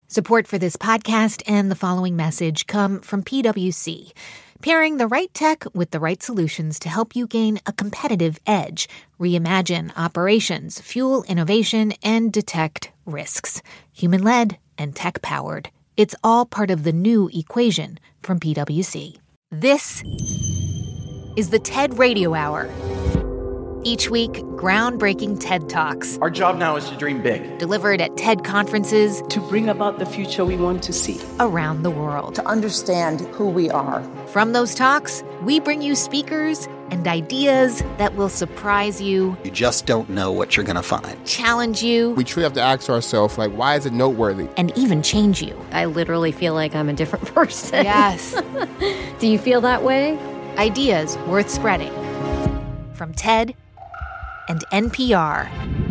Support for this podcast and the following message come from PwC, pairing the right tech with the right solutions to help you gain a competitive edge, reimagine operations, fuel innovation, and detect risks. Human-led and tech-powered. It's all part of the new equation from PwC. This is the TED Radio Hour. Each week, groundbreaking TED Talks. Our job now is to dream big. Delivered at TED conferences. To bring about the future we want to see. Around the world. To understand who we are. From those talks, we bring you speakers and ideas that will surprise you. You just don't know what you're going to find. Challenge you. We truly have to ask ourselves, why is it noteworthy? And even change you. I literally feel like I'm a different person. Yes. Do you feel that way? Ideas worth spreading. From TED and NPR,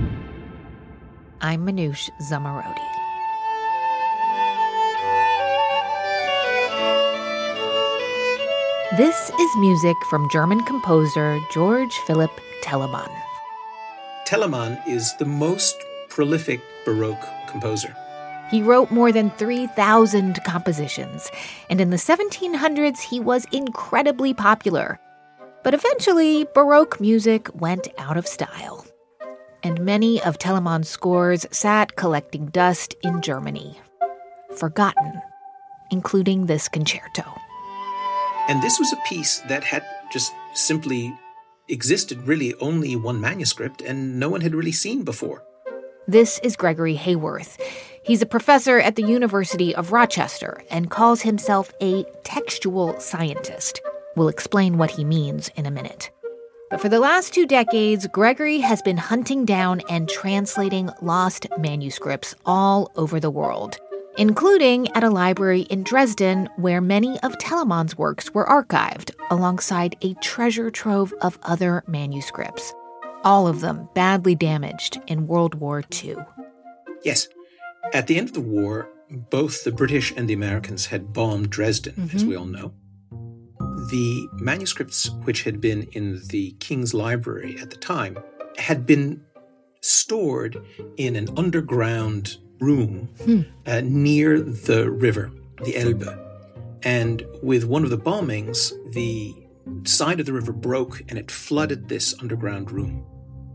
I'm Manoush Zomorodi. This is music from German composer George Philipp Telemann. Telemann is the most prolific Baroque composer. He wrote more than 3,000 compositions, and in the 1700s he was incredibly popular. But eventually, Baroque music went out of style. And many of Telemann's scores sat collecting dust in Germany. Forgotten, including this concerto. And this was a piece that had just simply existed really only one manuscript and no one had really seen before. This is Gregory Hayworth. He's a professor at the University of Rochester and calls himself a textual scientist. We'll explain what he means in a minute. But for the last 2 decades, Gregory has been hunting down and translating lost manuscripts all over the world, including at a library in Dresden where many of Telemann's works were archived alongside a treasure trove of other manuscripts, all of them badly damaged in World War II. Yes. At the end of the war, both the British and the Americans had bombed Dresden, as we all know. The manuscripts which had been in the King's Library at the time had been stored in an underground room near the river, the Elbe. And with one of the bombings, the side of the river broke and it flooded this underground room.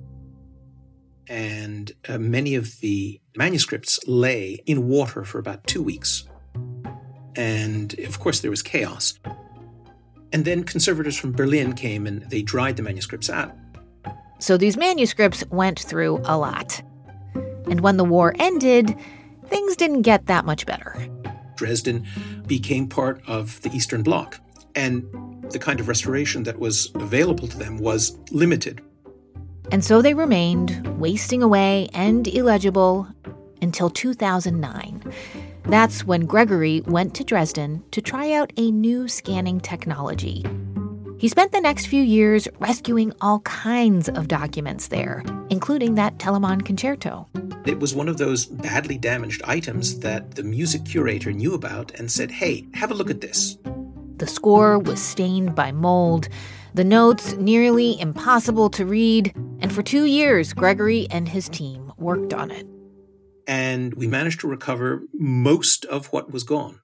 And many of the manuscripts lay in water for about 2 weeks. And of course there was chaos. And then conservators from Berlin came and they dried the manuscripts out. So these manuscripts went through a lot. And when the war ended, things didn't get that much better. Dresden became part of the Eastern Bloc, and the kind of restoration that was available to them was limited. And so they remained, wasting away and illegible, until 2009. That's when Gregory went to Dresden to try out a new scanning technology. He spent the next few years rescuing all kinds of documents there, including that Telemann concerto. It was one of those badly damaged items that the music curator knew about and said, hey, have a look at this. The score was stained by mold, the notes nearly impossible to read, and for 2 years, Gregory and his team worked on it. And we managed to recover most of what was gone.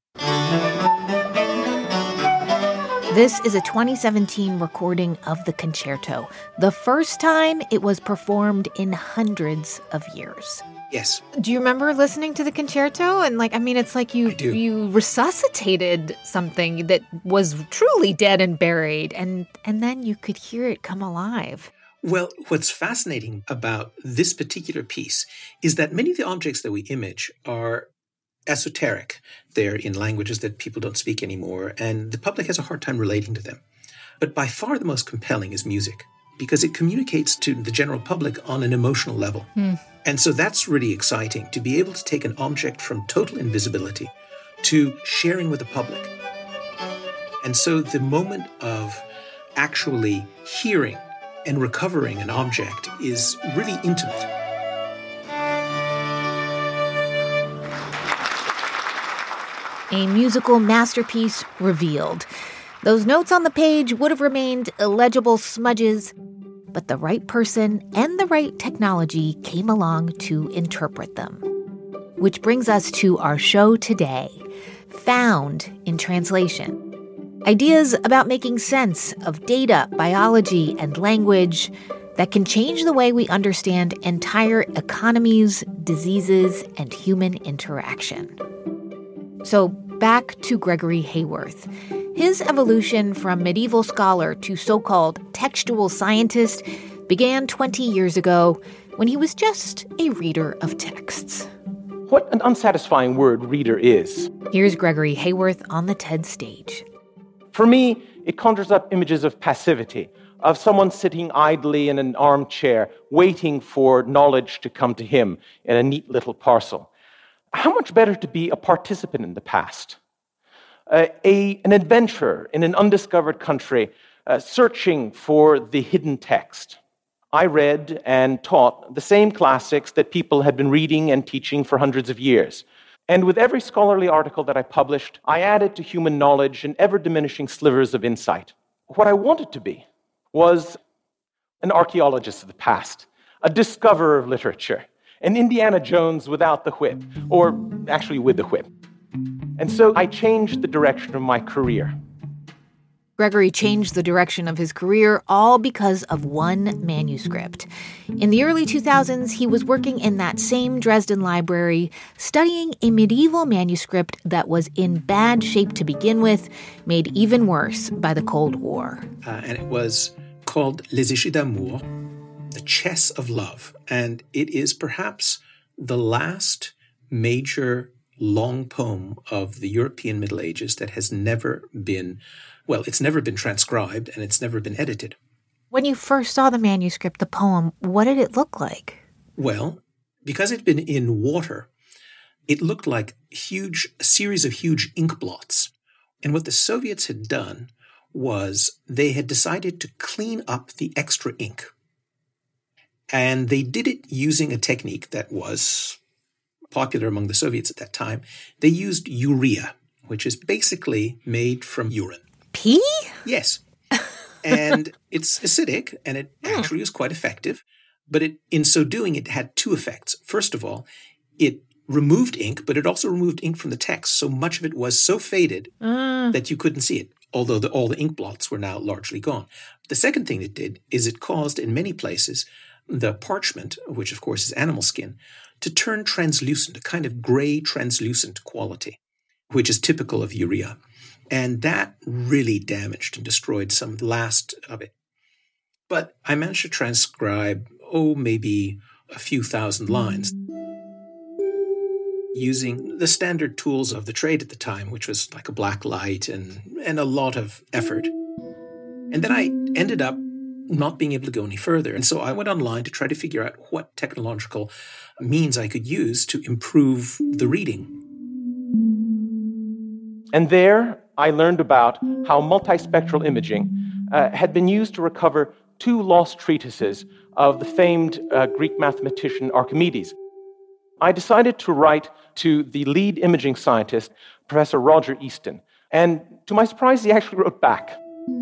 This is a 2017 recording of the concerto, the first time it was performed in hundreds of years. Yes. Do you remember listening to the concerto? And it's like you resuscitated something that was truly dead and buried, and then you could hear it come alive. Well, what's fascinating about this particular piece is that many of the objects that we image are esoteric. They're in languages that people don't speak anymore, and the public has a hard time relating to them. But by far the most compelling is music, because it communicates to the general public on an emotional level. And so that's really exciting, to be able to take an object from total invisibility to sharing with the public. And so the moment of actually hearing and recovering an object is really intimate. A musical masterpiece revealed. Those notes on the page would have remained illegible smudges, but the right person and the right technology came along to interpret them. Which brings us to our show today, Found in Translation. Ideas about making sense of data, biology, and language that can change the way we understand entire economies, diseases, and human interaction. So back to Gregory Hayworth. His evolution from medieval scholar to so-called textual scientist began 20 years ago when he was just a reader of texts. What an unsatisfying word reader is. Here's Gregory Hayworth on the TED stage. For me, it conjures up images of passivity, of someone sitting idly in an armchair, waiting for knowledge to come to him in a neat little parcel. How much better to be a participant in the past? An adventurer in an undiscovered country, searching for the hidden text. I read and taught the same classics that people had been reading and teaching for hundreds of years. And with every scholarly article that I published, I added to human knowledge an ever-diminishing slivers of insight. What I wanted to be was an archaeologist of the past, a discoverer of literature, an Indiana Jones without the whip, or actually with the whip. And so I changed the direction of my career. Gregory changed the direction of his career all because of one manuscript. In the early 2000s, he was working in that same Dresden library, studying a medieval manuscript that was in bad shape to begin with, made even worse by the Cold War. And it was called Les Échis d'Amour, the Chess of Love. And it is perhaps the last major long poem of the European Middle Ages that has never been, well, it's never been transcribed and it's never been edited. When you first saw the manuscript, the poem, what did it look like? Well, because it had been in water, it looked like a series of huge ink blots. And what the Soviets had done was they had decided to clean up the extra ink. And they did it using a technique that was popular among the Soviets at that time. They used urea, which is basically made from urine. Pee? Yes. And it's acidic, and it actually is quite effective. But in so doing, it had two effects. First of all, it removed ink, but it also removed ink from the text. So much of it was so faded that you couldn't see it, although all the ink blots were now largely gone. The second thing it did is it caused, in many places, the parchment, which of course is animal skin, to turn translucent, a kind of gray translucent quality, which is typical of urea. And that really damaged and destroyed some last of it. But I managed to transcribe, maybe a few thousand lines using the standard tools of the trade at the time, which was like a black light and a lot of effort. And then I ended up not being able to go any further. And so I went online to try to figure out what technological means I could use to improve the reading. And there I learned about how multispectral imaging had been used to recover two lost treatises of the famed Greek mathematician Archimedes. I decided to write to the lead imaging scientist, Professor Roger Easton. And to my surprise, he actually wrote back.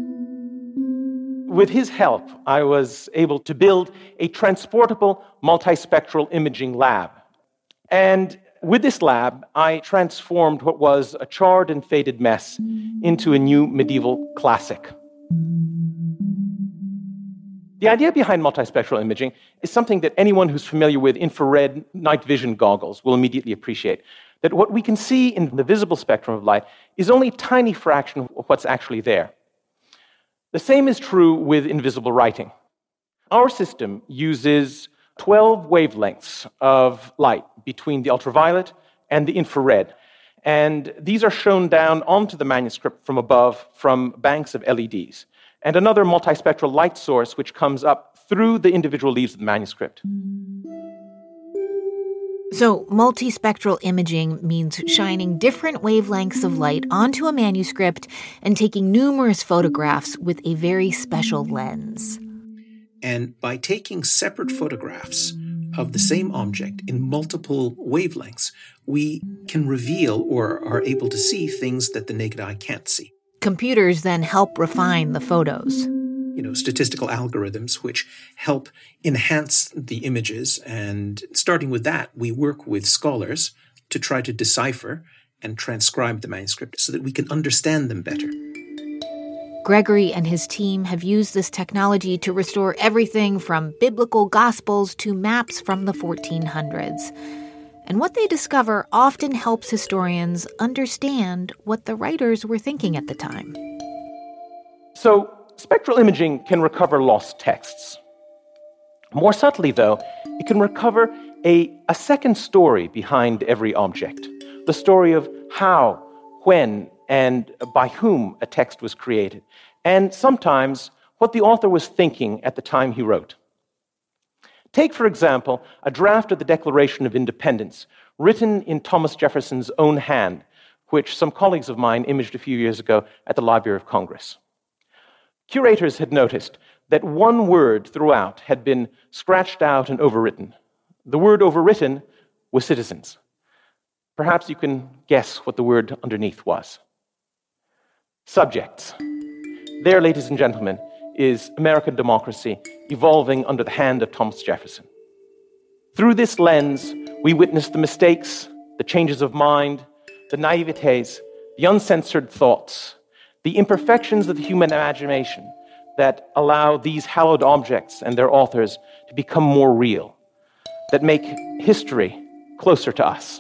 With his help, I was able to build a transportable multispectral imaging lab. And with this lab, I transformed what was a charred and faded mess into a new medieval classic. The idea behind multispectral imaging is something that anyone who's familiar with infrared night vision goggles will immediately appreciate. That what we can see in the visible spectrum of light is only a tiny fraction of what's actually there. The same is true with invisible writing. Our system uses 12 wavelengths of light between the ultraviolet and the infrared. And these are shown down onto the manuscript from above from banks of LEDs. And another multispectral light source which comes up through the individual leaves of the manuscript. So multispectral imaging means shining different wavelengths of light onto a manuscript and taking numerous photographs with a very special lens. And by taking separate photographs of the same object in multiple wavelengths, we can reveal or are able to see things that the naked eye can't see. Computers then help refine the photos. statistical algorithms which help enhance the images. And starting with that, we work with scholars to try to decipher and transcribe the manuscript so that we can understand them better. Gregory and his team have used this technology to restore everything from biblical gospels to maps from the 1400s. And what they discover often helps historians understand what the writers were thinking at the time. So, spectral imaging can recover lost texts. More subtly, though, it can recover a second story behind every object. The story of how, when, and by whom a text was created. And sometimes what the author was thinking at the time he wrote. Take, for example, a draft of the Declaration of Independence written in Thomas Jefferson's own hand, which some colleagues of mine imaged a few years ago at the Library of Congress. Curators had noticed that one word throughout had been scratched out and overwritten. The word overwritten was citizens. Perhaps you can guess what the word underneath was. Subjects. There, ladies and gentlemen, is American democracy evolving under the hand of Thomas Jefferson. Through this lens, we witness the mistakes, the changes of mind, the naivetes, the uncensored thoughts, the imperfections of the human imagination that allow these hallowed objects and their authors to become more real, that make history closer to us.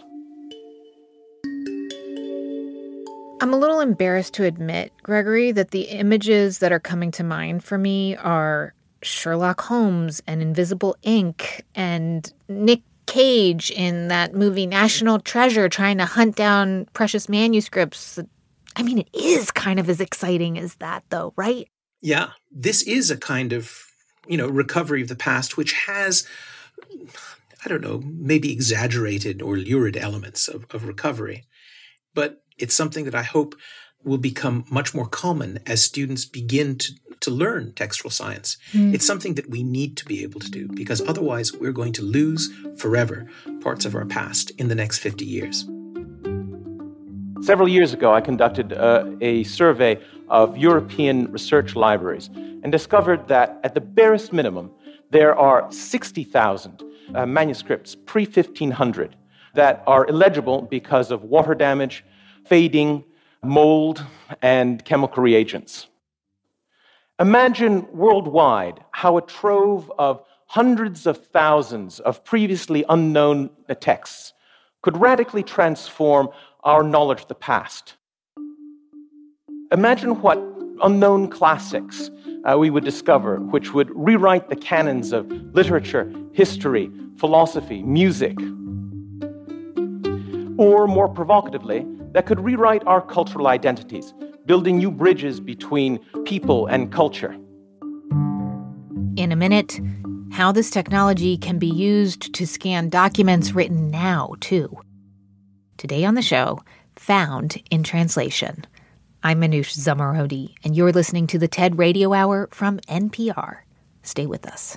I'm a little embarrassed to admit, Gregory, that the images that are coming to mind for me are Sherlock Holmes and Invisible Ink and Nick Cage in that movie National Treasure trying to hunt down precious manuscripts. I mean, it is kind of as exciting as that, though, right? Yeah, this is a kind of, recovery of the past, which has, maybe exaggerated or lurid elements of recovery. But it's something that I hope will become much more common as students begin to learn textual science. It's something that we need to be able to do, because otherwise we're going to lose forever parts of our past in the next 50 years. Several years ago, I conducted a survey of European research libraries and discovered that at the barest minimum, there are 60,000 manuscripts pre-1500 that are illegible because of water damage, fading, mold, and chemical reagents. Imagine worldwide how a trove of hundreds of thousands of previously unknown texts could radically transform our knowledge of the past. Imagine what unknown classics we would discover, which would rewrite the canons of literature, history, philosophy, music. Or, more provocatively, that could rewrite our cultural identities, building new bridges between people and culture. In a minute, how this technology can be used to scan documents written now, too. Today on the show, Found in Translation. I'm Manoush Zomorodi, and you're listening to the TED Radio Hour from NPR. Stay with us.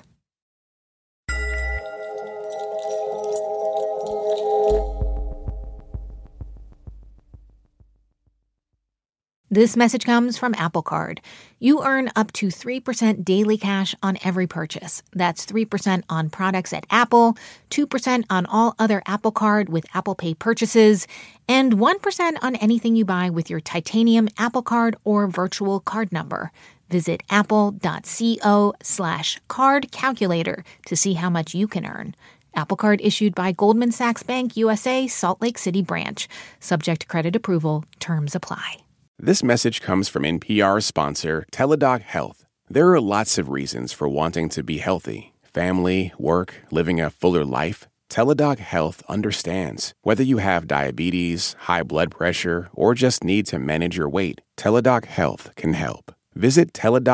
This message comes from Apple Card. You earn up to 3% daily cash on every purchase. That's 3% on products at Apple, 2% on all other Apple Card with Apple Pay purchases, and 1% on anything you buy with your titanium Apple Card or virtual card number. Visit apple.co/card calculator to see how much you can earn. Apple Card issued by Goldman Sachs Bank USA, Salt Lake City branch. Subject to credit approval. Terms apply. This message comes from NPR sponsor Teladoc Health. There are lots of reasons for wanting to be healthy. Family, work, living a fuller life. Teladoc Health understands. Whether you have diabetes, high blood pressure, or just need to manage your weight, Teladoc Health can help. Visit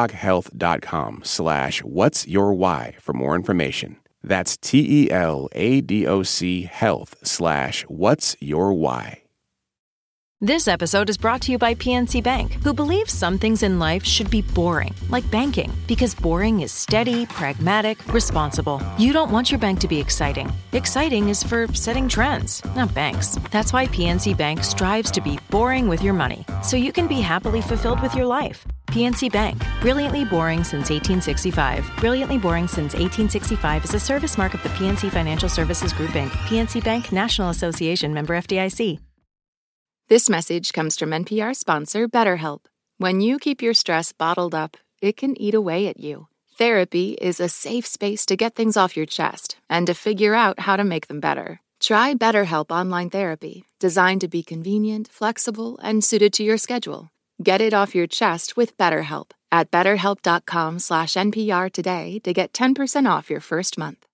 teladochealth.com/whatsyourwhy for more information. That's TELADOC health/whatsyourwhy. This episode is brought to you by PNC Bank, who believes some things in life should be boring, like banking, because boring is steady, pragmatic, responsible. You don't want your bank to be exciting. Exciting is for setting trends, not banks. That's why PNC Bank strives to be boring with your money, so you can be happily fulfilled with your life. PNC Bank. Brilliantly boring since 1865. Brilliantly boring since 1865 is a service mark of the PNC Financial Services Group, Inc., PNC Bank, National Association, member FDIC. This message comes from NPR sponsor BetterHelp. When you keep your stress bottled up, it can eat away at you. Therapy is a safe space to get things off your chest and to figure out how to make them better. Try BetterHelp Online Therapy, designed to be convenient, flexible, and suited to your schedule. Get it off your chest with BetterHelp at betterhelp.com/NPR today to get 10% off your first month.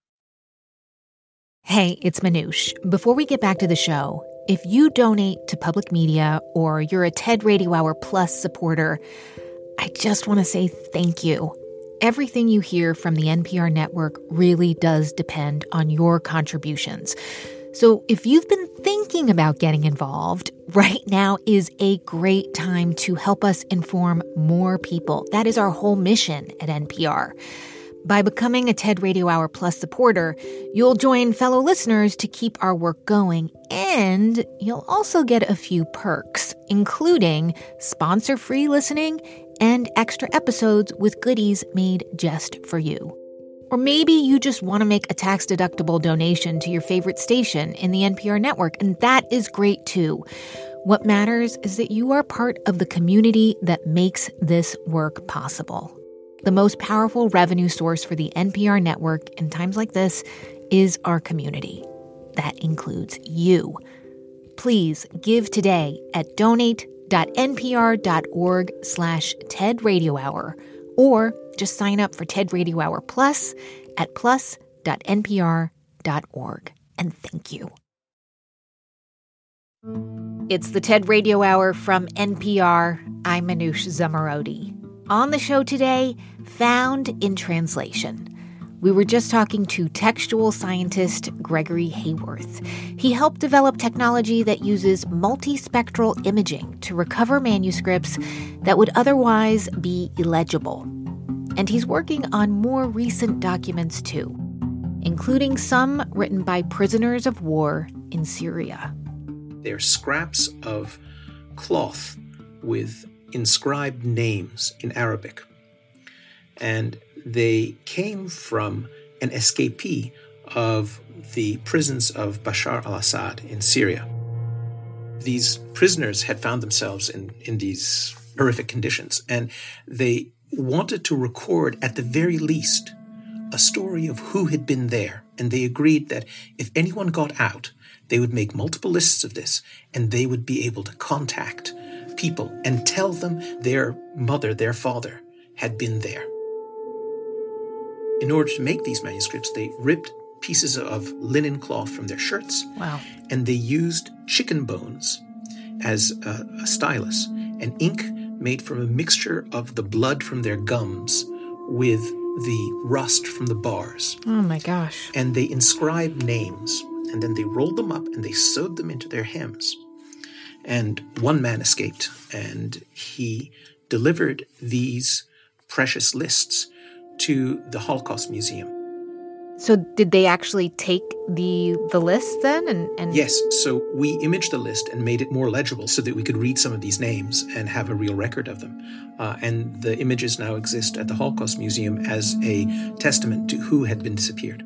Hey, it's Manoush. Before we get back to the show, if you donate to public media or you're a TED Radio Hour Plus supporter, I just want to say thank you. Everything you hear from the NPR network really does depend on your contributions. So if you've been thinking about getting involved, right now is a great time to help us inform more people. That is our whole mission at NPR. By becoming a TED Radio Hour Plus supporter, you'll join fellow listeners to keep our work going, and you'll also get a few perks, including sponsor-free listening and extra episodes with goodies made just for you. Or maybe you just want to make a tax-deductible donation to your favorite station in the NPR network, and that is great too. What matters is that you are part of the community that makes this work possible. The most powerful revenue source for the NPR network in times like this is our community. That includes you. Please give today at donate.npr.org/TED Radio Hour, or just sign up for TED Radio Hour Plus at plus.npr.org. And thank you. It's the TED Radio Hour from NPR. I'm Manoush Zomorodi. On the show today, Found in Translation. We were just talking to textual scientist Gregory Hayworth. He helped develop technology that uses multispectral imaging to recover manuscripts that would otherwise be illegible. And he's working on more recent documents too, including some written by prisoners of war in Syria. They're scraps of cloth with inscribed names in Arabic. And they came from an escapee of the prisons of Bashar al-Assad in Syria. These prisoners had found themselves in these horrific conditions, and they wanted to record, at the very least, a story of who had been there. And they agreed that if anyone got out, they would make multiple lists of this, and they would be able to contact people and tell them their mother, their father, had been there. In order to make these manuscripts, they ripped pieces of linen cloth from their shirts. Wow. And they used chicken bones as a stylus, and ink made from a mixture of the blood from their gums with the rust from the bars. Oh my gosh. And they inscribed names, and then they rolled them up and they sewed them into their hems. And one man escaped, and he delivered these precious lists to the Holocaust Museum. So did they actually take the list then? And Yes, so we imaged the list and made it more legible so that we could read some of these names and have a real record of them. And the images now exist at the Holocaust Museum as a testament to who had been disappeared.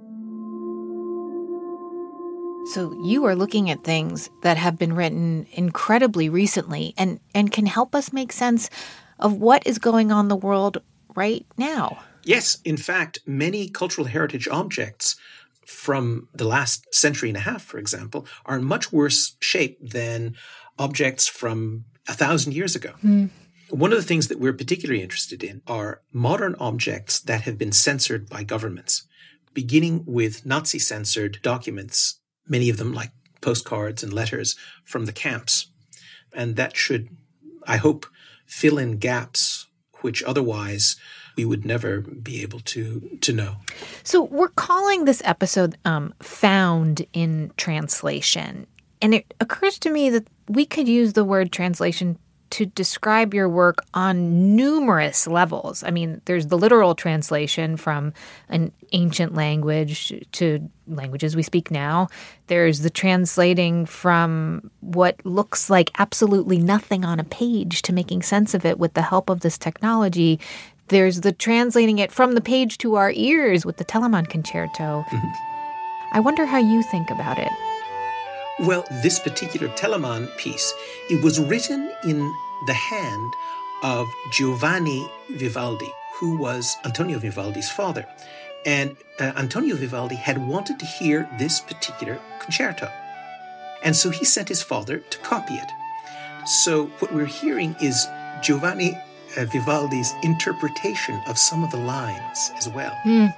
So you are looking at things that have been written incredibly recently and can help us make sense of what is going on in the world right now. Yes, in fact, many cultural heritage objects from the last century and a half, for example, are in much worse shape than objects from 1,000 years ago. One of the things that we're particularly interested in are modern objects that have been censored by governments, beginning with Nazi-censored documents, many of them like postcards and letters from the camps. And that should, I hope, fill in gaps which otherwise we would never be able to know. So we're calling this episode Found in Translation. And it occurs to me that we could use the word translation to describe your work on numerous levels. I mean, there's the literal translation from an ancient language to languages we speak now. There's the translating from what looks like absolutely nothing on a page to making sense of it with the help of this technology. There's the translating it from the page to our ears with the Telemann Concerto. I wonder how you think about it. Well, this particular Telemann piece, it was written in the hand of Giovanni Vivaldi, who was Antonio Vivaldi's father. And Antonio Vivaldi had wanted to hear this particular concerto. And so he sent his father to copy it. So what we're hearing is Giovanni Vivaldi's interpretation of some of the lines as well.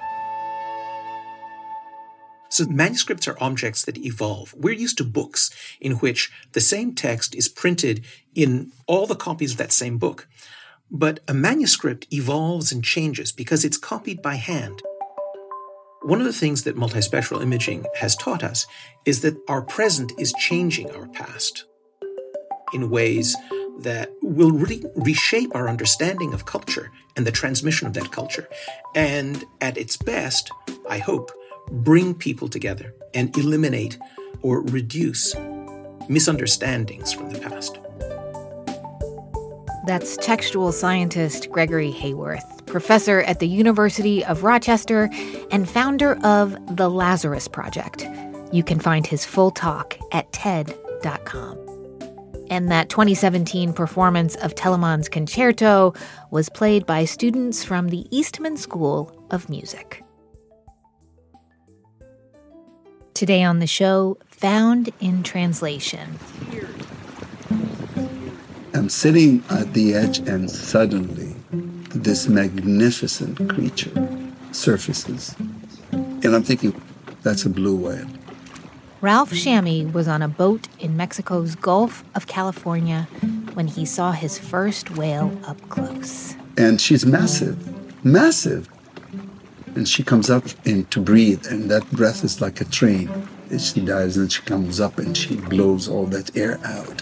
So manuscripts are objects that evolve. We're used to books in which the same text is printed in all the copies of that same book. But a manuscript evolves and changes because it's copied by hand. One of the things that multispectral imaging has taught us is that our present is changing our past in ways that will really reshape our understanding of culture and the transmission of that culture. And at its best, I hope, bring people together and eliminate or reduce misunderstandings from the past. That's textual scientist Gregory Hayworth, professor at the University of Rochester and founder of the Lazarus Project. You can find his full talk at TED.com. And that 2017 performance of Telemann's Concerto was played by students from the Eastman School of Music. Today on the show, Found in Translation. I'm sitting at the edge and suddenly this magnificent creature surfaces. And I'm thinking, that's a blue whale. Ralph Shammy was on a boat in Mexico's Gulf of California when he saw his first whale up close. And she's massive, massive. And she comes up and to breathe, and that breath is like a train. And she dives and she comes up and she blows all that air out.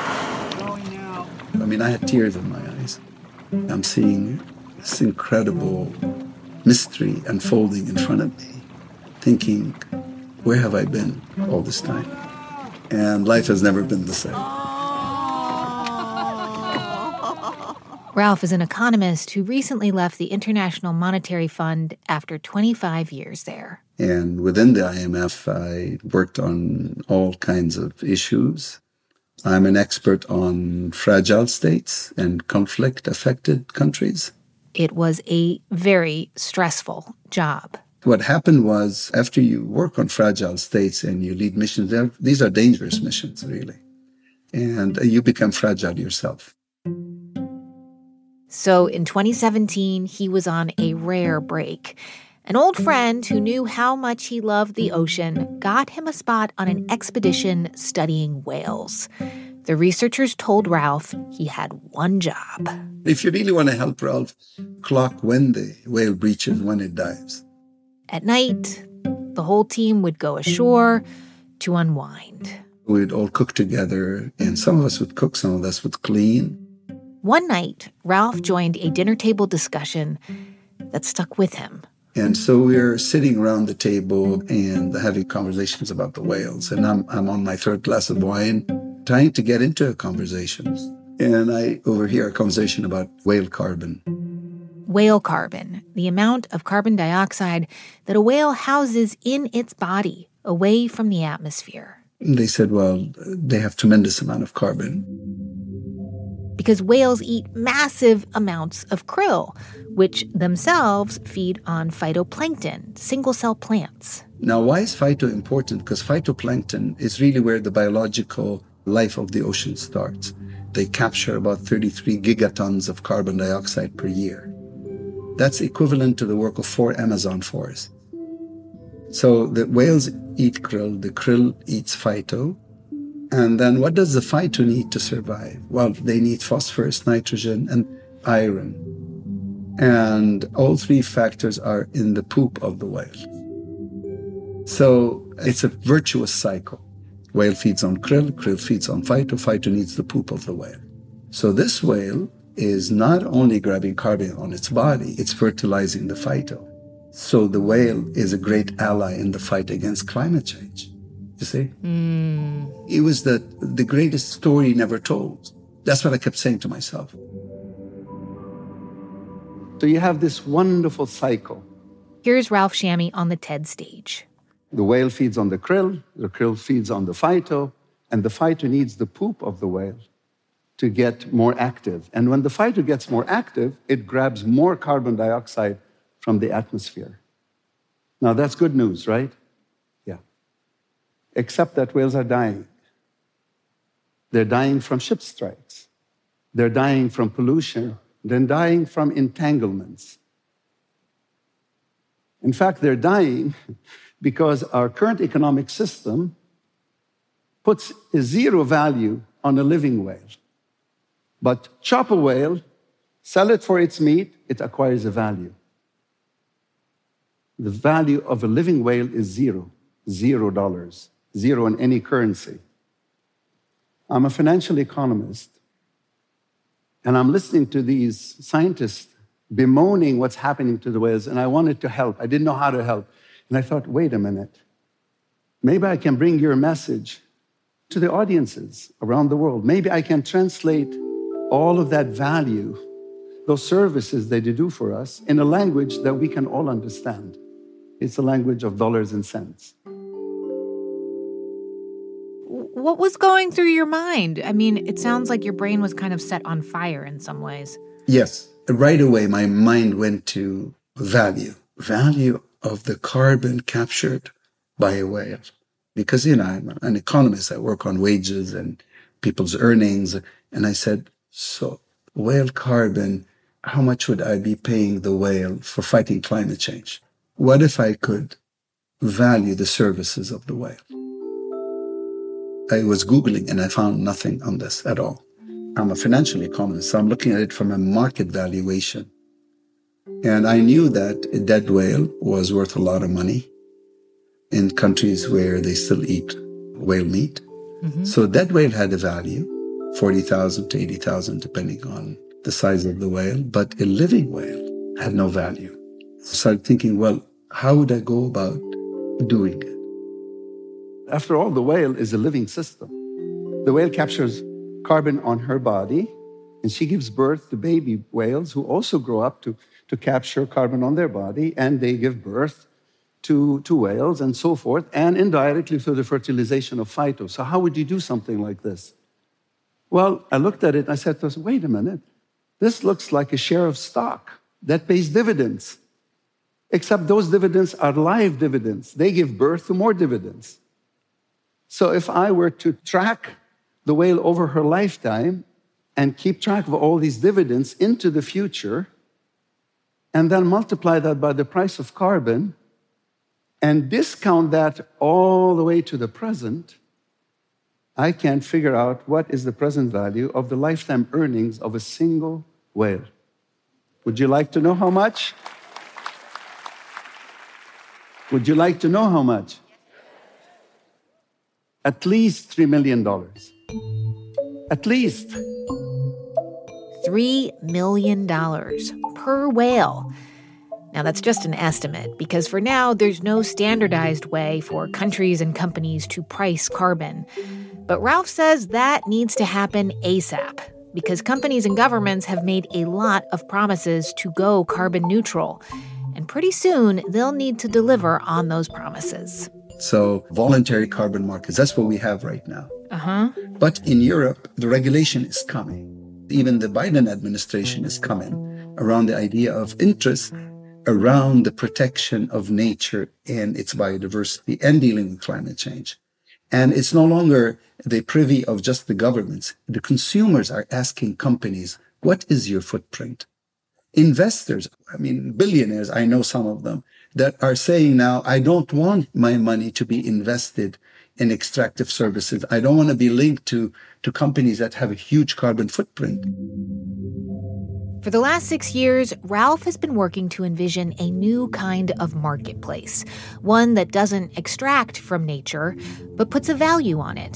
I mean, I had tears in my eyes. I'm seeing this incredible mystery unfolding in front of me, thinking, where have I been all this time? And life has never been the same. Ralph is an economist who recently left the International Monetary Fund after 25 years there. And within the IMF, I worked on all kinds of issues. I'm an expert on fragile states and conflict-affected countries. It was a very stressful job. What happened was, after you work on fragile states and you lead missions, these are dangerous missions, really. And you become fragile yourself. So in 2017, he was on a rare break. An old friend who knew how much he loved the ocean got him a spot on an expedition studying whales. The researchers told Ralph he had one job. If you really want to help Ralph, clock when the whale breaches, when it dives. At night, the whole team would go ashore to unwind. We'd all cook together, and some of us would cook, some of us would clean. One night, Ralph joined a dinner table discussion that stuck with him. And so we're sitting around the table and having conversations about the whales. And I'm on my third glass of wine, trying to get into a conversation. And I overhear a conversation about whale carbon. Whale carbon, the amount of carbon dioxide that a whale houses in its body away from the atmosphere. And they said, well, they have tremendous amount of carbon. Because whales eat massive amounts of krill, which themselves feed on phytoplankton, single-cell plants. Now, why is phyto important? Because phytoplankton is really where the biological life of the ocean starts. They capture about 33 gigatons of carbon dioxide per year. That's equivalent to the work of 4 Amazon forests. So the whales eat krill, the krill eats phyto. And then what does the phyto need to survive? Well, they need phosphorus, nitrogen, and iron. And all 3 factors are in the poop of the whale. So it's a virtuous cycle. Whale feeds on krill feeds on phyto needs the poop of the whale. So this whale is not only grabbing carbon on its body, it's fertilizing the phyto. So the whale is a great ally in the fight against climate change. You see? It was the greatest story never told. That's what I kept saying to myself. So you have this wonderful cycle. Here's Ralph Chammey on the TED stage. The whale feeds on the krill feeds on the phyto, and the phyto needs the poop of the whale to get more active. And when the phyto gets more active, it grabs more carbon dioxide from the atmosphere. Now, that's good news, right? Yeah. Except that whales are dying. They're dying from ship strikes. They're dying from pollution. They're dying from entanglements. In fact, they're dying because our current economic system puts a zero value on a living whale. But chop a whale, sell it for its meat, it acquires a value. The value of a living whale is $0, zero in any currency. I'm a financial economist, and I'm listening to these scientists bemoaning what's happening to the whales, and I wanted to help. I didn't know how to help. And I thought, wait a minute. Maybe I can bring your message to the audiences around the world. Maybe I can translate all of that value, those services that they do for us, in a language that we can all understand. It's a language of dollars and cents. What was going through your mind? I mean, it sounds like your brain was kind of set on fire in some ways. Yes. Right away, my mind went to value of the carbon captured by a whale. Because, I'm an economist. I work on wages and people's earnings. And I said, so whale carbon, how much would I be paying the whale for fighting climate change? What if I could value the services of the whale? I was Googling and I found nothing on this at all. I'm a financial economist, so I'm looking at it from a market valuation. And I knew that a dead whale was worth a lot of money in countries where they still eat whale meat. Mm-hmm. So dead whale had a value, $40,000 to $80,000, depending on the size of the whale. But a living whale had no value. So I started thinking, well, how would I go about doing it? After all, the whale is a living system. The whale captures carbon on her body, and she gives birth to baby whales who also grow up to capture carbon on their body, and they give birth to whales and so forth, and indirectly through the fertilization of phyto. So how would you do something like this? Well, I looked at it and I said to us, wait a minute, this looks like a share of stock that pays dividends, except those dividends are live dividends. They give birth to more dividends. So if I were to track the whale over her lifetime and keep track of all these dividends into the future, and then multiply that by the price of carbon, and discount that all the way to the present, I can figure out what is the present value of the lifetime earnings of a single whale. Would you like to know how much? Would you like to know how much? At least $3 million. At least. $3 million per whale. Now, that's just an estimate, because for now, there's no standardized way for countries and companies to price carbon. But Ralph says that needs to happen ASAP, because companies and governments have made a lot of promises to go carbon neutral. And pretty soon, they'll need to deliver on those promises. So voluntary carbon markets, that's what we have right now. Uh-huh. But in Europe, the regulation is coming. Even the Biden administration is coming around the idea of interest around the protection of nature and its biodiversity and dealing with climate change. And it's no longer the privy of just the governments. The consumers are asking companies, what is your footprint? Investors, billionaires, I know some of them, that are saying now, I don't want my money to be invested in extractive services. I don't want to be linked to companies that have a huge carbon footprint. For the last 6 years, Ralph has been working to envision a new kind of marketplace, one that doesn't extract from nature, but puts a value on it.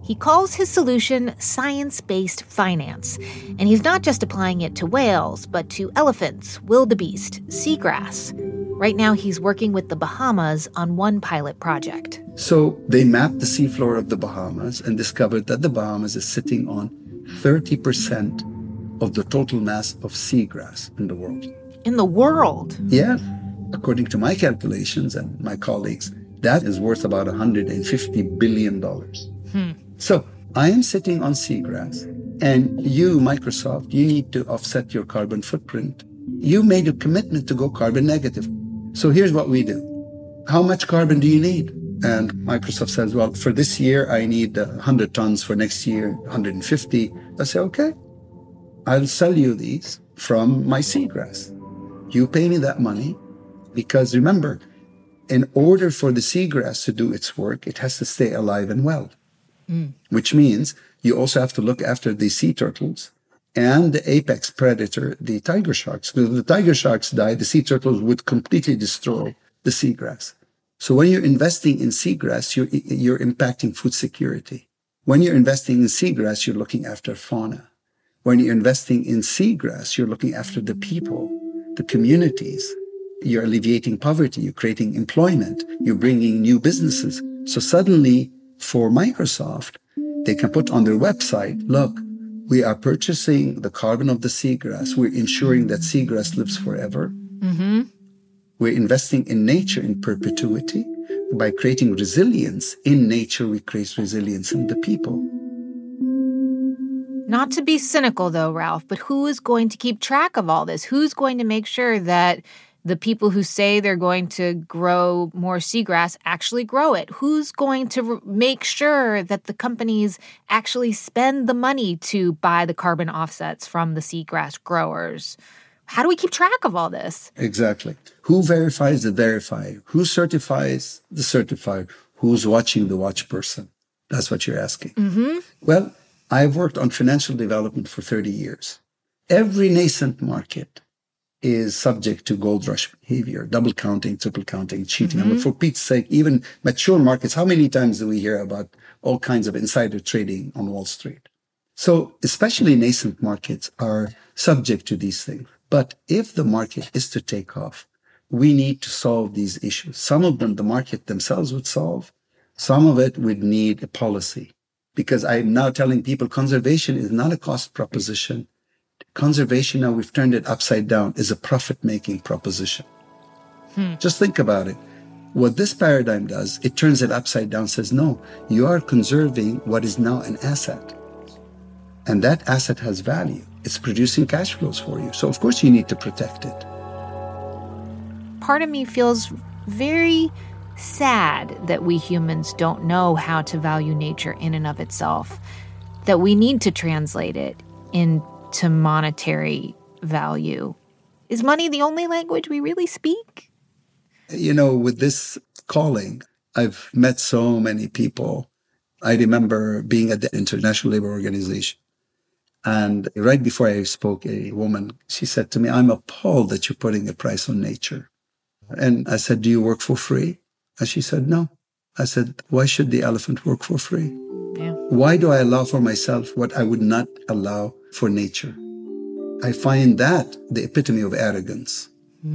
He calls his solution science-based finance. And he's not just applying it to whales, but to elephants, wildebeest, seagrass. Right now, he's working with the Bahamas on one pilot project. So they mapped the seafloor of the Bahamas and discovered that the Bahamas is sitting on 30% of the total mass of seagrass in the world. In the world? Yeah. According to my calculations and my colleagues, that is worth about $150 billion. So I am sitting on seagrass, and you, Microsoft, you need to offset your carbon footprint. You made a commitment to go carbon negative. So here's what we do. How much carbon do you need? And Microsoft says, well, for this year, I need 100 tons. For next year, 150. I say, okay, I'll sell you these from my seagrass. You pay me that money because remember, in order for the seagrass to do its work, it has to stay alive and well. Which means you also have to look after the sea turtles and the apex predator, the tiger sharks. Because if the tiger sharks die, the sea turtles would completely destroy the seagrass. So when you're investing in seagrass, you're impacting food security. When you're investing in seagrass, you're looking after fauna. When you're investing in seagrass, you're looking after the people, the communities. You're alleviating poverty. You're creating employment. You're bringing new businesses. So suddenly, for Microsoft, they can put on their website, look, we are purchasing the carbon of the seagrass. We're ensuring that seagrass lives forever. We're investing in nature in perpetuity. By creating resilience in nature, we create resilience in the people. Not to be cynical, though, Ralph, but who is going to keep track of all this? Who's going to make sure that the people who say they're going to grow more seagrass actually grow it? Who's going to make sure that the companies actually spend the money to buy the carbon offsets from the seagrass growers? How do we keep track of all this? Exactly. Who verifies the verifier? Who certifies the certifier? Who's watching the watch person? That's what you're asking. Well, I've worked on financial development for 30 years. Every nascent market is subject to gold rush behavior, double counting, triple counting, cheating. I mean, for Pete's sake, even mature markets, how many times do we hear about all kinds of insider trading on Wall Street? So especially nascent markets are subject to these things. But if the market is to take off, we need to solve these issues. Some of them, the market themselves would solve. Some of it would need a policy. Because I'm now telling people conservation is not a cost proposition. Conservation, now we've turned it upside down, is a profit-making proposition. Just think about it. What this paradigm does, it turns it upside down, says, no, you are conserving what is now an asset. And that asset has value. It's producing cash flows for you. So, of course, you need to protect it. Part of me feels very sad that we humans don't know how to value nature in and of itself, that we need to translate it into monetary value. Is money the only language we really speak? You know, with this calling, I've met so many people. I remember being at the International Labour Organization. And right before I spoke, a woman, she said to me, I'm appalled that you're putting a price on nature. And I said, do you work for free? And she said, no. I said, why should the elephant work for free? Why do I allow for myself what I would not allow for nature? I find that the epitome of arrogance.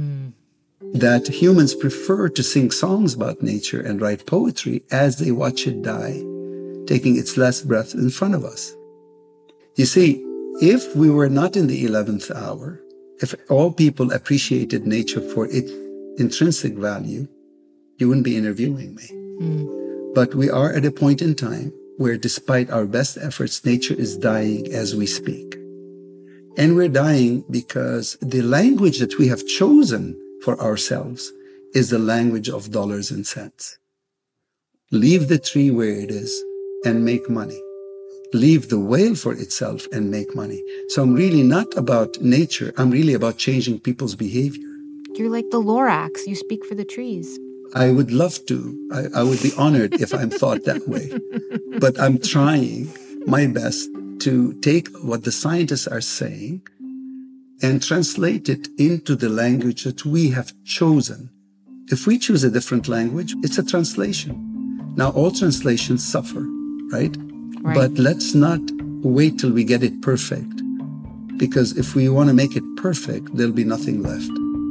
That humans prefer to sing songs about nature and write poetry as they watch it die, taking its last breath in front of us. You see, if we were not in the 11th hour, if all people appreciated nature for its intrinsic value, you wouldn't be interviewing me. But we are at a point in time where despite our best efforts, nature is dying as we speak. And we're dying because the language that we have chosen for ourselves is the language of dollars and cents. Leave the tree where it is and make money. Leave the whale for itself and make money. So I'm really not about nature. I'm really about changing people's behavior. You're like the Lorax. You speak for the trees. I would love to. I would be honored if I'm thought that way. But I'm trying my best to take what the scientists are saying and translate it into the language that we have chosen. If we choose a different language, it's a translation. Now, all translations suffer, right? Right. But let's not wait till we get it perfect. Because if we want to make it perfect, there'll be nothing left.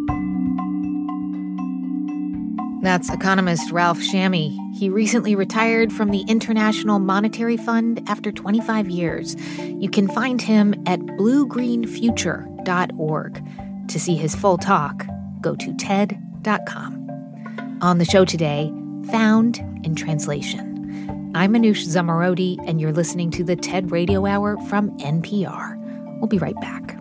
That's economist Ralph Shammy. He recently retired from the International Monetary Fund after 25 years. You can find him at bluegreenfuture.org. To see his full talk, go to TED.com. On the show today, Found in Translation. I'm Manoush Zomorodi, and you're listening to the TED Radio Hour from NPR. We'll be right back.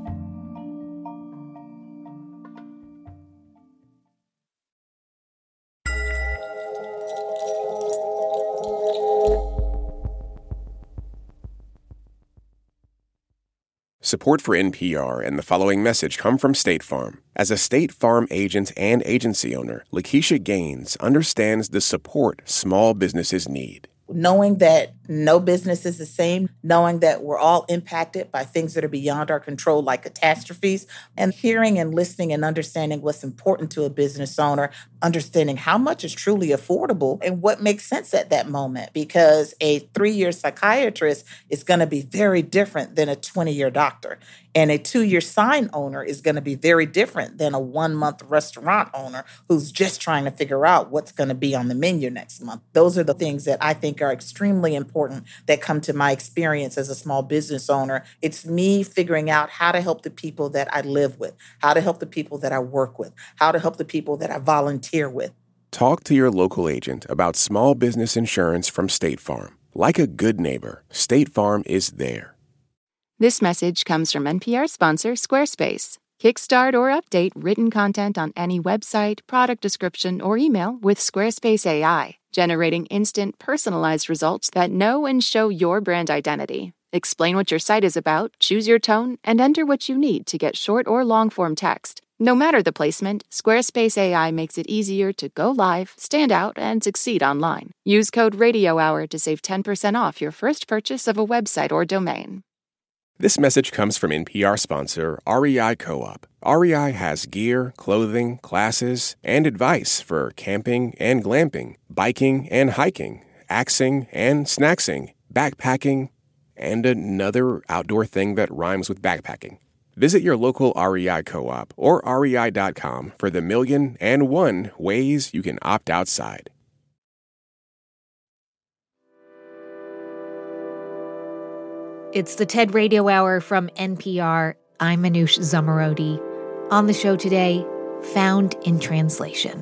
Support for NPR and the following message come from State Farm. As a State Farm agent and agency owner, Lakeisha Gaines understands the support small businesses need. Knowing that no business is the same, knowing that we're all impacted by things that are beyond our control, like catastrophes, and hearing and listening and understanding what's important to a business owner, understanding how much is truly affordable and what makes sense at that moment. Because a 3-year psychiatrist is going to be very different than a 20-year doctor. And a 2-year sign owner is going to be very different than a 1-month restaurant owner who's just trying to figure out what's going to be on the menu next month. Those are the things that I think are extremely important that come to my experience as a small business owner. It's me figuring out how to help the people that I live with, how to help the people that I work with, how to help the people that I volunteer with. Talk to your local agent about small business insurance from State Farm. Like a good neighbor, State Farm is there. This message comes from NPR sponsor Squarespace. Kickstart or update written content on any website, product description, or email with Squarespace AI, generating instant, personalized results that know and show your brand identity. Explain what your site is about, choose your tone, and enter what you need to get short or long-form text. No matter the placement, Squarespace AI makes it easier to go live, stand out, and succeed online. Use code RadioHour to save 10% off your first purchase of a website or domain. This message comes from NPR sponsor REI Co-op. REI has gear, clothing, classes, and advice for camping and glamping, biking and hiking, axing and snacksing, backpacking, and another outdoor thing that rhymes with backpacking. Visit your local REI Co-op or rei.com for the 1,000,001 ways you can opt outside. It's the TED Radio Hour from NPR. I'm Manoush Zomorodi. On the show today, Found in Translation.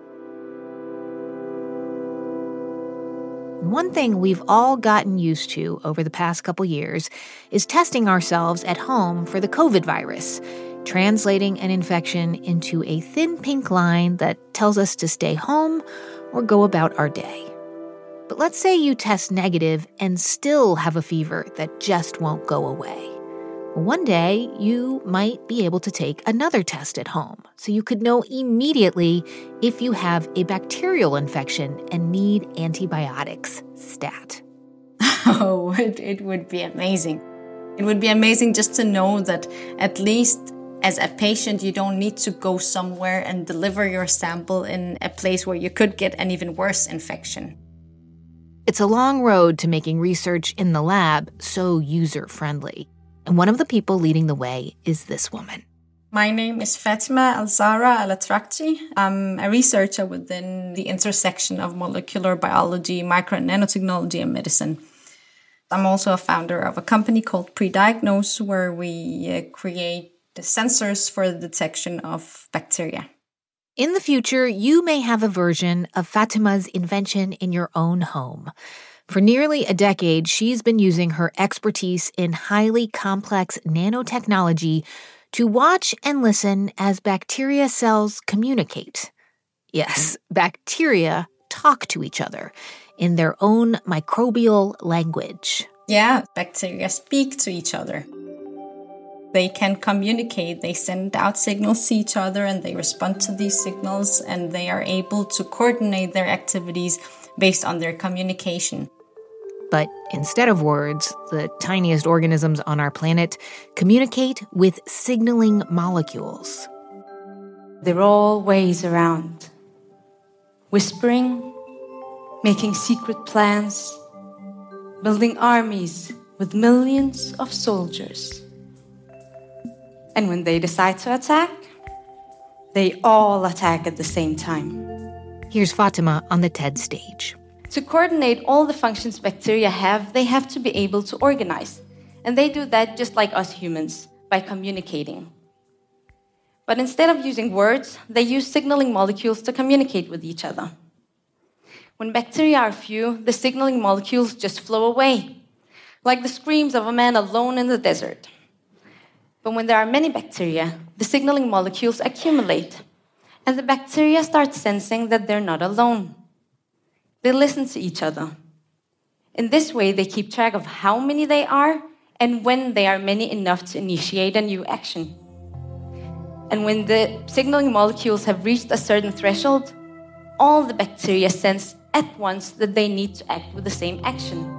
One thing we've all gotten used to over the past couple years is testing ourselves at home for the COVID virus, translating an infection into a thin pink line that tells us to stay home or go about our day. But let's say you test negative and still have a fever that just won't go away. One day, you might be able to take another test at home, so you could know immediately if you have a bacterial infection and need antibiotics, stat. Oh, it would be amazing. It would be amazing just to know that at least as a patient, you don't need to go somewhere and deliver your sample in a place where you could get an even worse infection. It's a long road to making research in the lab so user-friendly. And one of the people leading the way is this woman. My name is Fatima Alzara Al-Atrakti. I'm a researcher within the intersection of molecular biology, micro and nanotechnology, and medicine. I'm also a founder of a company called Prediagnose, where we create the sensors for the detection of bacteria. In the future, you may have a version of Fatima's invention in your own home. For nearly a decade, she's been using her expertise in highly complex nanotechnology to watch and listen as bacteria cells communicate. Yes, bacteria talk to each other in their own microbial language. Yeah, bacteria speak to each other. They can communicate, they send out signals to each other and they respond to these signals, and they are able to coordinate their activities based on their communication. But instead of words, the tiniest organisms on our planet communicate with signaling molecules. There are all ways around. Whispering, making secret plans, building armies with millions of soldiers. And when they decide to attack, they all attack at the same time. Here's Fatima on the TED stage. To coordinate all the functions bacteria have, they have to be able to organize. And they do that just like us humans, by communicating. But instead of using words, they use signaling molecules to communicate with each other. When bacteria are few, the signaling molecules just flow away, like the screams of a man alone in the desert. But when there are many bacteria, the signaling molecules accumulate, and the bacteria start sensing that they're not alone. They listen to each other. In this way, they keep track of how many they are and when they are many enough to initiate a new action. And when the signaling molecules have reached a certain threshold, all the bacteria sense at once that they need to act with the same action.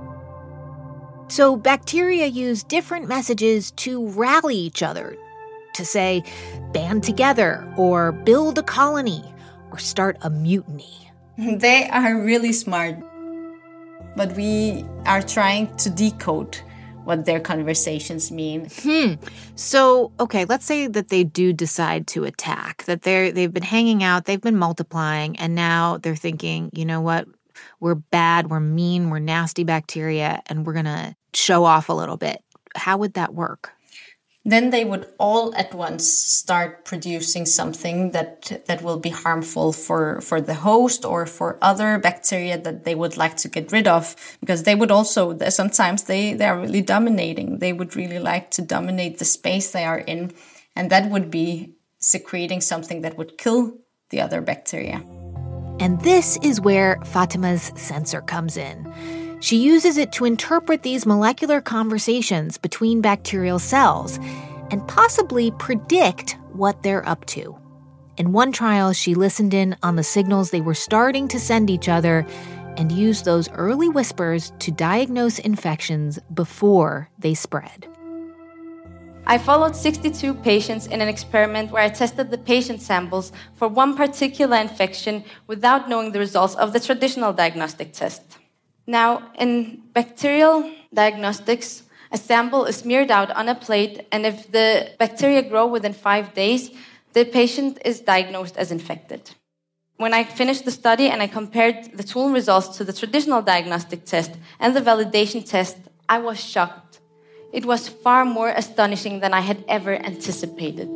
So bacteria use different messages to rally each other, to say, band together, or build a colony, or start a mutiny. They are really smart, but we are trying to decode what their conversations mean. So, okay, let's say that they do decide to attack, that they've been hanging out, they've been multiplying, and now they're thinking, you know what, we're bad, we're mean, we're nasty bacteria, and we're going to show off a little bit. How would that work? Then they would all at once start producing something that will be harmful for the host or for other bacteria that they would like to get rid of. Because they would also, sometimes they are really dominating. They would really like to dominate the space they are in. And that would be secreting something that would kill the other bacteria. And this is where Fatima's sensor comes in. She uses it to interpret these molecular conversations between bacterial cells and possibly predict what they're up to. In one trial, she listened in on the signals they were starting to send each other and used those early whispers to diagnose infections before they spread. I followed 62 patients in an experiment where I tested the patient samples for one particular infection without knowing the results of the traditional diagnostic test. Now, in bacterial diagnostics, a sample is smeared out on a plate, and if the bacteria grow within 5 days, the patient is diagnosed as infected. When I finished the study and I compared the tool results to the traditional diagnostic test and the validation test, I was shocked. It was far more astonishing than I had ever anticipated.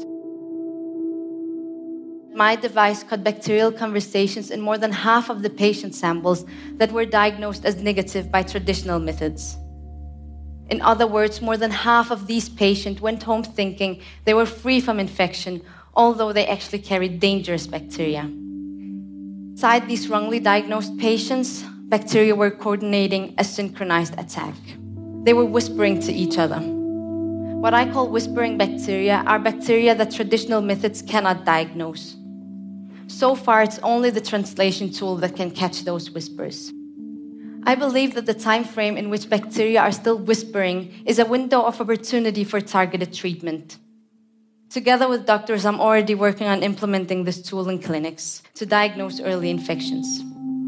My device caught bacterial conversations in more than half of the patient samples that were diagnosed as negative by traditional methods. In other words, more than half of these patients went home thinking they were free from infection, although they actually carried dangerous bacteria. Inside these wrongly diagnosed patients, bacteria were coordinating a synchronized attack. They were whispering to each other. What I call whispering bacteria are bacteria that traditional methods cannot diagnose. So far, it's only the translation tool that can catch those whispers. I believe that the time frame in which bacteria are still whispering is a window of opportunity for targeted treatment. Together with doctors, I'm already working on implementing this tool in clinics to diagnose early infections.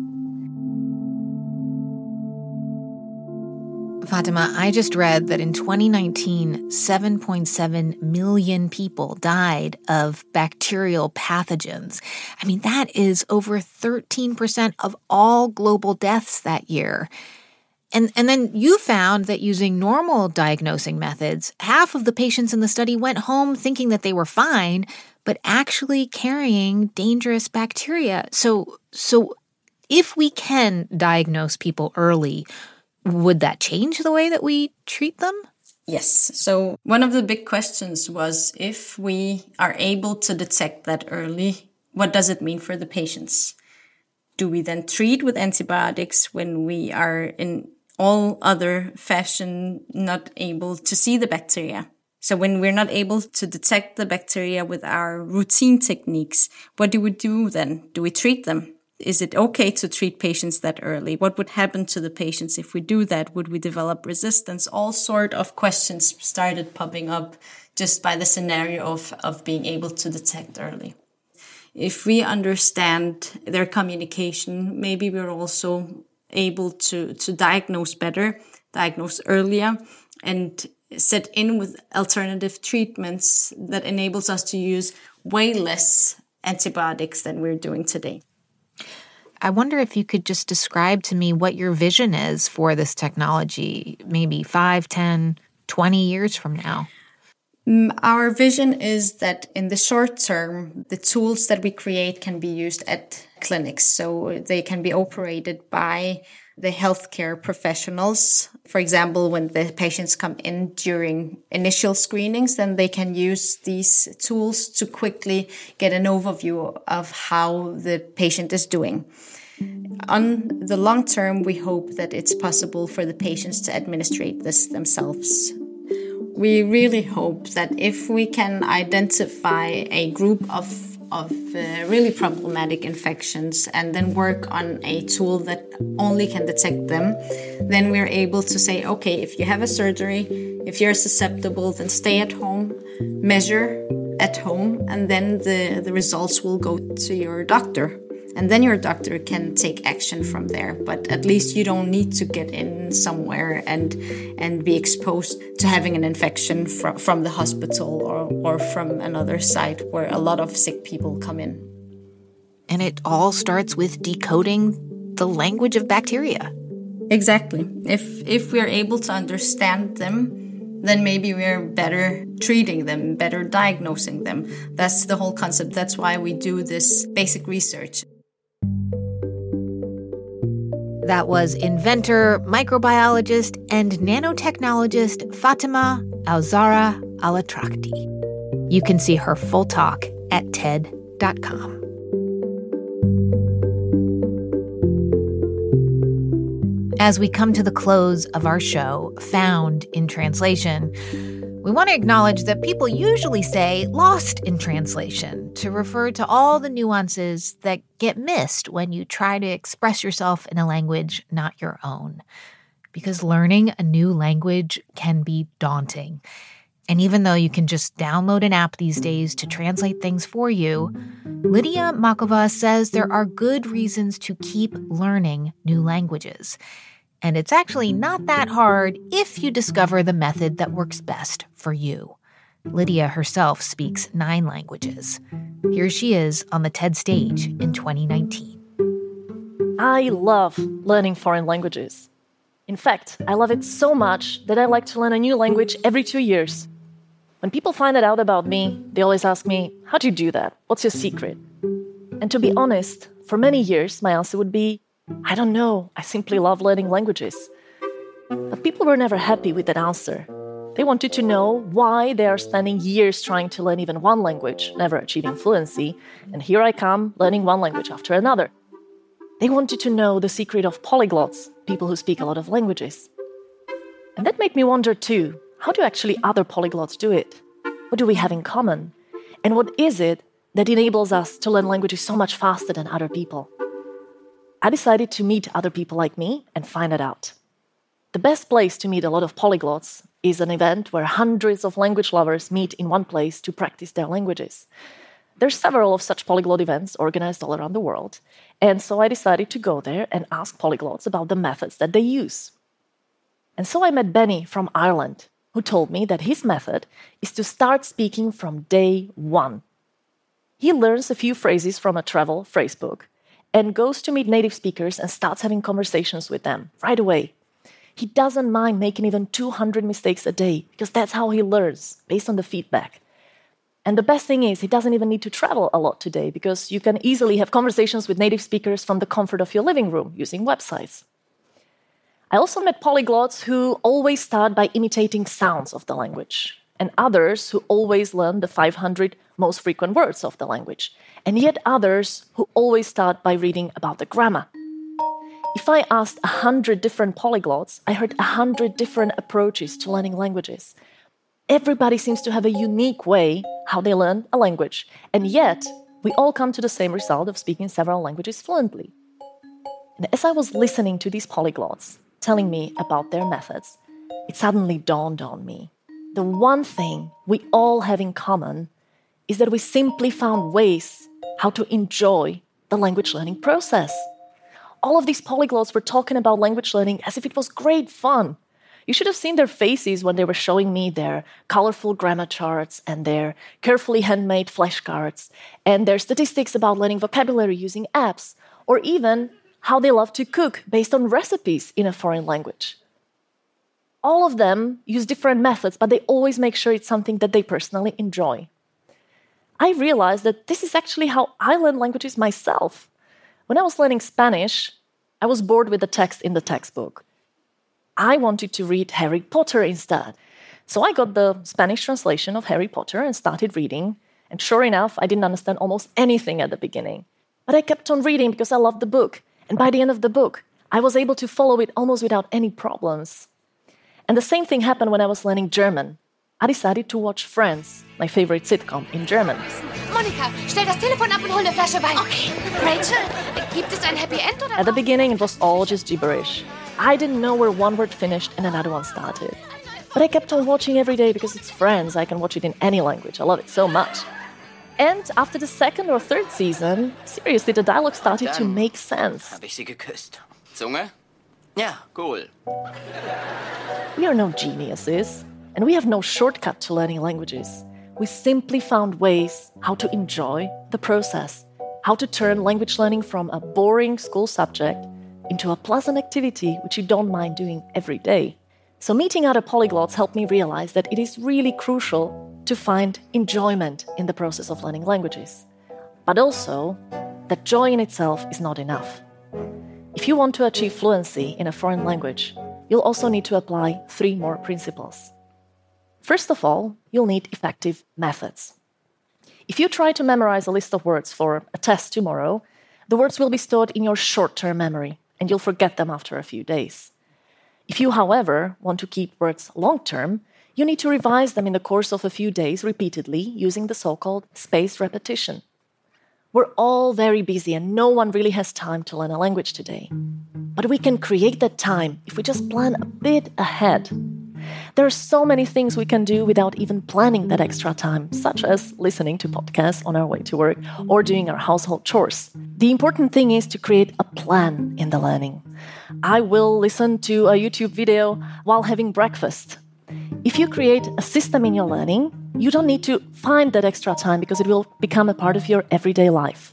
Fatima, I just read that in 2019, 7.7 million people died of bacterial pathogens. I mean, that is over 13% of all global deaths that year. And then you found that using normal diagnosing methods, half of the patients in the study went home thinking that they were fine, but actually carrying dangerous bacteria. So if we can diagnose people early, would that change the way that we treat them? Yes. So one of the big questions was, if we are able to detect that early, what does it mean for the patients? Do we then treat with antibiotics when we are in all other fashion not able to see the bacteria? So when we're not able to detect the bacteria with our routine techniques, what do we do then? Do we treat them? Is it okay to treat patients that early? What would happen to the patients if we do that? Would we develop resistance? All sort of questions started popping up just by the scenario of being able to detect early. If we understand their communication, maybe we're also able to diagnose better, diagnose earlier, and set in with alternative treatments that enables us to use way less antibiotics than we're doing today. I wonder if you could just describe to me what your vision is for this technology, maybe 5, 10, 20 years from now. Our vision is that in the short term, the tools that we create can be used at clinics. So they can be operated by the healthcare professionals. For example, when the patients come in during initial screenings, then they can use these tools to quickly get an overview of how the patient is doing. On the long term, we hope that it's possible for the patients to administrate this themselves. We really hope that if we can identify a group of really problematic infections and then work on a tool that only can detect them, then we're able to say, okay, if you have a surgery, if you're susceptible, then stay at home, measure at home, and then the results will go to your doctor. And then your doctor can take action from there. But at least you don't need to get in somewhere and be exposed to having an infection from the hospital or from another site where a lot of sick people come in. And it all starts with decoding the language of bacteria. Exactly. If we're able to understand them, then maybe we're better treating them, better diagnosing them. That's the whole concept. That's why we do this basic research. That was inventor, microbiologist, and nanotechnologist Fatima Alzahra Al-Atrakti. You can see her full talk at TED.com. As we come to the close of our show, Found in Translation, we want to acknowledge that people usually say lost in translation to refer to all the nuances that get missed when you try to express yourself in a language not your own. Because learning a new language can be daunting. And even though you can just download an app these days to translate things for you, Lydia Makova says there are good reasons to keep learning new languages. And it's actually not that hard if you discover the method that works best for you. Lydia herself speaks 9 languages. Here she is on the TED stage in 2019. I love learning foreign languages. In fact, I love it so much that I like to learn a new language every 2 years. When people find out about me, they always ask me, how do you do that? What's your secret? And to be honest, for many years, my answer would be, I don't know, I simply love learning languages. But people were never happy with that answer. They wanted to know why they are spending years trying to learn even one language, never achieving fluency, and here I come, learning one language after another. They wanted to know the secret of polyglots, people who speak a lot of languages. And that made me wonder too, how do actually other polyglots do it? What do we have in common? And what is it that enables us to learn languages so much faster than other people? I decided to meet other people like me and find it out. The best place to meet a lot of polyglots is an event where hundreds of language lovers meet in one place to practice their languages. There's several of such polyglot events organized all around the world, and so I decided to go there and ask polyglots about the methods that they use. And so I met Benny from Ireland, who told me that his method is to start speaking from day one. He learns a few phrases from a travel phrase book and goes to meet native speakers and starts having conversations with them right away. He doesn't mind making even 200 mistakes a day because that's how he learns, based on the feedback. And the best thing is he doesn't even need to travel a lot today because you can easily have conversations with native speakers from the comfort of your living room using websites. I also met polyglots who always start by imitating sounds of the language, and others who always learn the 500 most frequent words of the language, and yet others who always start by reading about the grammar. If I asked 100 different polyglots, I heard 100 different approaches to learning languages. Everybody seems to have a unique way how they learn a language, and yet we all come to the same result of speaking several languages fluently. And as I was listening to these polyglots telling me about their methods, it suddenly dawned on me. The one thing we all have in common is that we simply found ways how to enjoy the language learning process. all of these polyglots were talking about language learning as if it was great fun. You should have seen their faces when they were showing me their colorful grammar charts and their carefully handmade flashcards and their statistics about learning vocabulary using apps, or even how they love to cook based on recipes in a foreign language. All of them use different methods, but they always make sure it's something that they personally enjoy. I realized that this is actually how I learn languages myself. When I was learning Spanish, I was bored with the text in the textbook. I wanted to read Harry Potter instead. So I got the Spanish translation of Harry Potter and started reading. And sure enough, I didn't understand almost anything at the beginning. But I kept on reading because I loved the book. And by the end of the book, I was able to follow it almost without any problems. And the same thing happened when I was learning German. I decided to watch Friends, my favorite sitcom, in German. Monika, stell das Telefon ab und hol eine Flasche Wein. Okay. Rachel, gibt es ein Happy End oder? At the beginning, it was all just gibberish. I didn't know where one word finished and another one started. But I kept on watching every day because it's Friends. I can watch it in any language. I love it so much. And after the second or third season, seriously, the dialogue started to make sense. Habe ich sie geküsst. Zunge? Ja, cool. We are no geniuses, and we have no shortcut to learning languages. We simply found ways how to enjoy the process, how to turn language learning from a boring school subject into a pleasant activity which you don't mind doing every day. So meeting other polyglots helped me realize that it is really crucial to find enjoyment in the process of learning languages, but also that joy in itself is not enough. If you want to achieve fluency in a foreign language, you'll also need to apply 3 more principles. First of all, you'll need effective methods. If you try to memorize a list of words for a test tomorrow, the words will be stored in your short-term memory, and you'll forget them after a few days. If you, however, want to keep words long-term, you need to revise them in the course of a few days repeatedly using the so-called spaced repetition. We're all very busy and no one really has time to learn a language today. But we can create that time if we just plan a bit ahead. There are so many things we can do without even planning that extra time, such as listening to podcasts on our way to work or doing our household chores. The important thing is to create a plan in the learning. I will listen to a YouTube video while having breakfast. If you create a system in your learning, you don't need to find that extra time because it will become a part of your everyday life.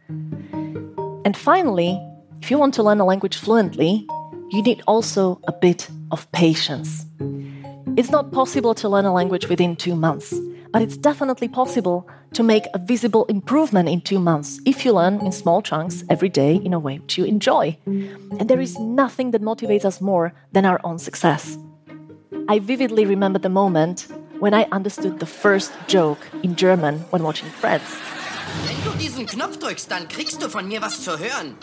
And finally, if you want to learn a language fluently, you need also a bit of patience. It's not possible to learn a language within 2 months, but it's definitely possible to make a visible improvement in 2 months if you learn in small chunks every day in a way which you enjoy. And there is nothing that motivates us more than our own success. I vividly remember the moment when I understood the first joke in German when watching Friends. Wenn du diesen Knopf drückst, dann kriegst du von mir was zu hören.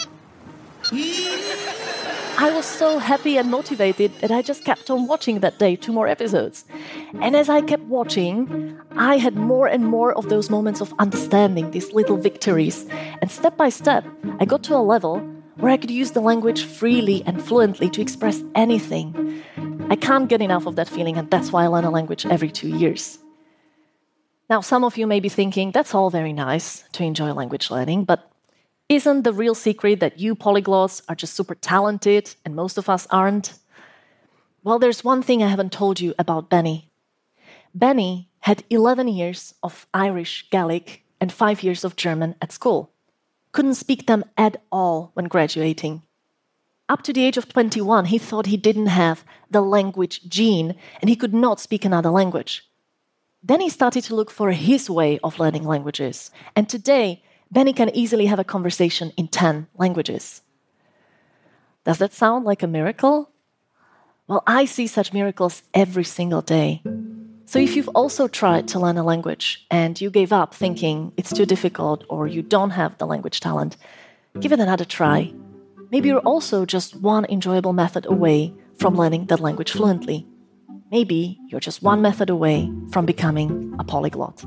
I was so happy and motivated that I just kept on watching that day 2 more episodes. And as I kept watching, I had more and more of those moments of understanding, these little victories. And step by step, I got to a level where I could use the language freely and fluently to express anything. I can't get enough of that feeling, and that's why I learn a language every 2 years. Now, some of you may be thinking, that's all very nice to enjoy language learning, but isn't the real secret that you polyglots are just super talented and most of us aren't? Well, there's one thing I haven't told you about Benny. Benny had 11 years of Irish Gaelic and 5 years of German at school. Couldn't speak them at all when graduating. Up to the age of 21, he thought he didn't have the language gene and he could not speak another language. Then he started to look for his way of learning languages. And today, Benny can easily have a conversation in 10 languages. Does that sound like a miracle? Well, I see such miracles every single day. So if you've also tried to learn a language and you gave up thinking it's too difficult or you don't have the language talent, give it another try. Maybe you're also just one enjoyable method away from learning that language fluently. Maybe you're just one method away from becoming a polyglot.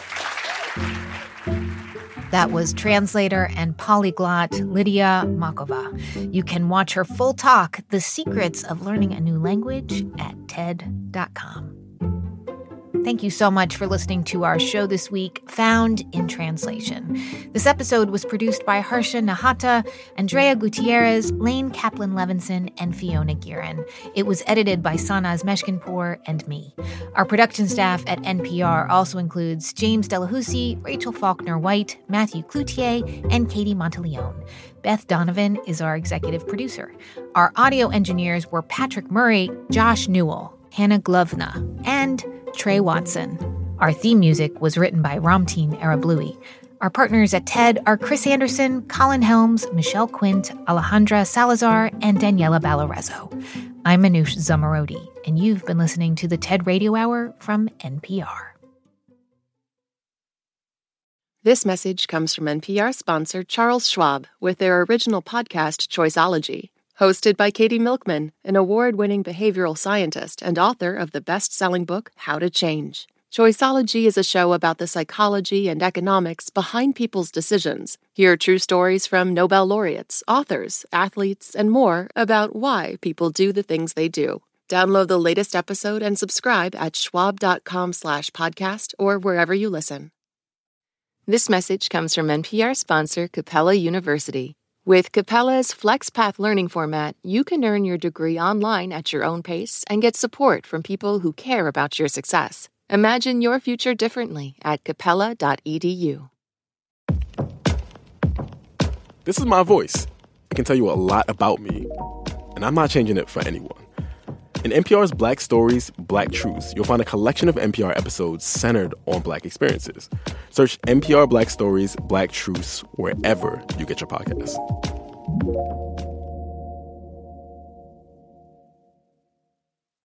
That was translator and polyglot Lydia Makova. You can watch her full talk, The Secrets of Learning a New Language, at TED.com. Thank you so much for listening to our show this week, Found in Translation. This episode was produced by Harsha Nahata, Andrea Gutierrez, Lane Kaplan-Levinson, and Fiona Guerin. It was edited by Sanaz Meshkinpour and me. Our production staff at NPR also includes James Delahousie, Rachel Faulkner-White, Matthew Cloutier, and Katie Monteleone. Beth Donovan is our executive producer. Our audio engineers were Patrick Murray, Josh Newell, Hannah Glovna, and Trey Watson. Our theme music was written by Ramtin Arablouei. Our partners at TED are Chris Anderson, Colin Helms, Michelle Quint, Alejandra Salazar, and Daniela Ballarezo. I'm Manoush Zomorodi, and you've been listening to the TED Radio Hour from NPR. This message comes from NPR sponsor Charles Schwab with their original podcast, Choiceology. Hosted by Katie Milkman, an award-winning behavioral scientist and author of the best-selling book, How to Change. Choiceology is a show about the psychology and economics behind people's decisions. Hear true stories from Nobel laureates, authors, athletes, and more about why people do the things they do. Download the latest episode and subscribe at schwab.com/podcast or wherever you listen. This message comes from NPR sponsor Capella University. With Capella's FlexPath learning format, you can earn your degree online at your own pace and get support from people who care about your success. Imagine your future differently at capella.edu. This is my voice. It can tell you a lot about me, and I'm not changing it for anyone. In NPR's Black Stories, Black Truths, you'll find a collection of NPR episodes centered on Black experiences. Search NPR Black Stories, Black Truths wherever you get your podcasts.